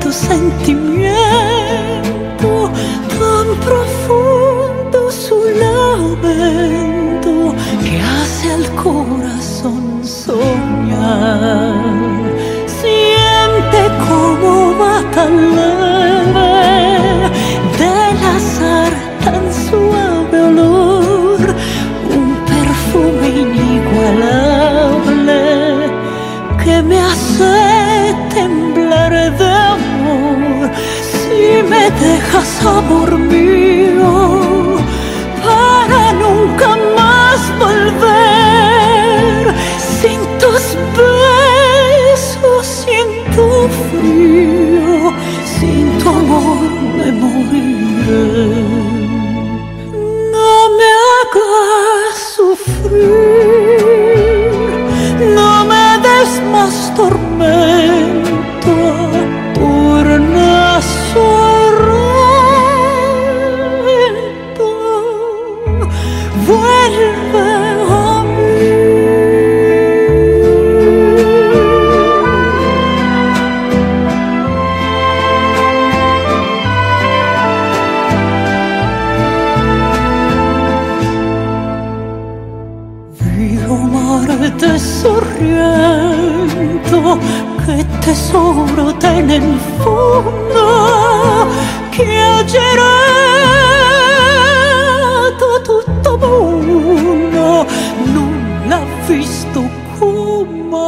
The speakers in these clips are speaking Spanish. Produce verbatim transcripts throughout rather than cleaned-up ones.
tu sentimiento tan profundo, su lamento que hace al corazón soñar. Siente cómo va tan leve del azar, tan suave olor, un perfume inigualable que me hace temblar de amor. Si me dejas, amor mío, para nunca más volver, sin tus besos, sin tu frío, sin tu amor me moriré. No me hagas sufrir, no me des más tormento, urna sorrento, vuelve a mí. Vivo amarte sorriendo, che tesoro ten nel fondo, che ha girato tutto mondo, non l'ha visto come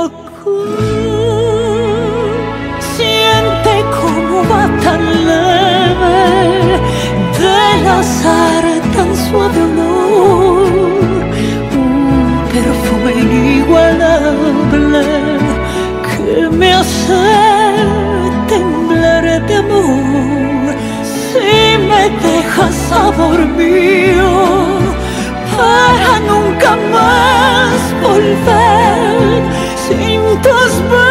acá. Siente como va tan leve del azar, tan suave olor, perfume inigualable que me hace temblar de amor. Si me dejas, amor mío, para nunca más volver, sin tus besos.